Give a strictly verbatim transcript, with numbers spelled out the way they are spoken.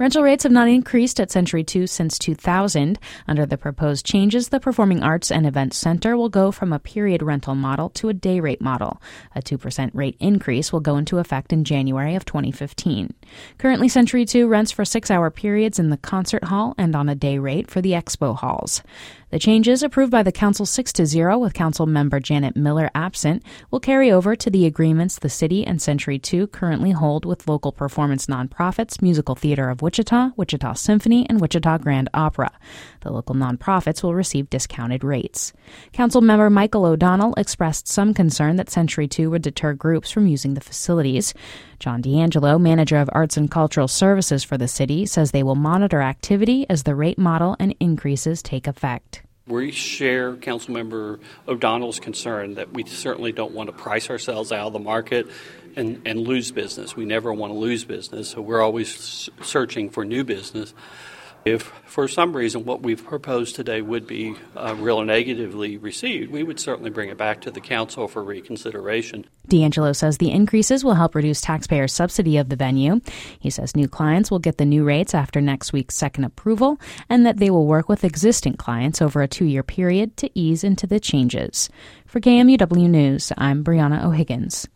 Rental rates have not increased at Century two since two thousand. Under the proposed changes, the Performing Arts and Events Center will go from a period rental model to a day rate model. A two percent rate increase will go into effect in January of twenty fifteen. Currently, Century two rents for six-hour periods in the concert hall and on a day rate for the expo halls. The changes, approved by the Council six to zero with Council member Janet Miller absent, will carry over to the agreements the City and Century two currently hold with local performance nonprofits Musical Theater of Wichita, Wichita Symphony, and Wichita Grand Opera. The local nonprofits will receive discounted rates. Council member Michael O'Donnell expressed some concern that Century two would deter groups from using the facilities. John D'Angelo, manager of Arts and Cultural Services for the city, says they will monitor activity as the rate model and increases take effect. We share Councilmember O'Donnell's concern that we certainly don't want to price ourselves out of the market and, and lose business. We never want to lose business, so we're always searching for new business. If for some reason what we've proposed today would be uh, real negatively received, we would certainly bring it back to the council for reconsideration. D'Angelo says the increases will help reduce taxpayer subsidy of the venue. He says new clients will get the new rates after next week's second approval and that they will work with existing clients over a two-year period to ease into the changes. For K M U W News, I'm Brianna O'Higgins.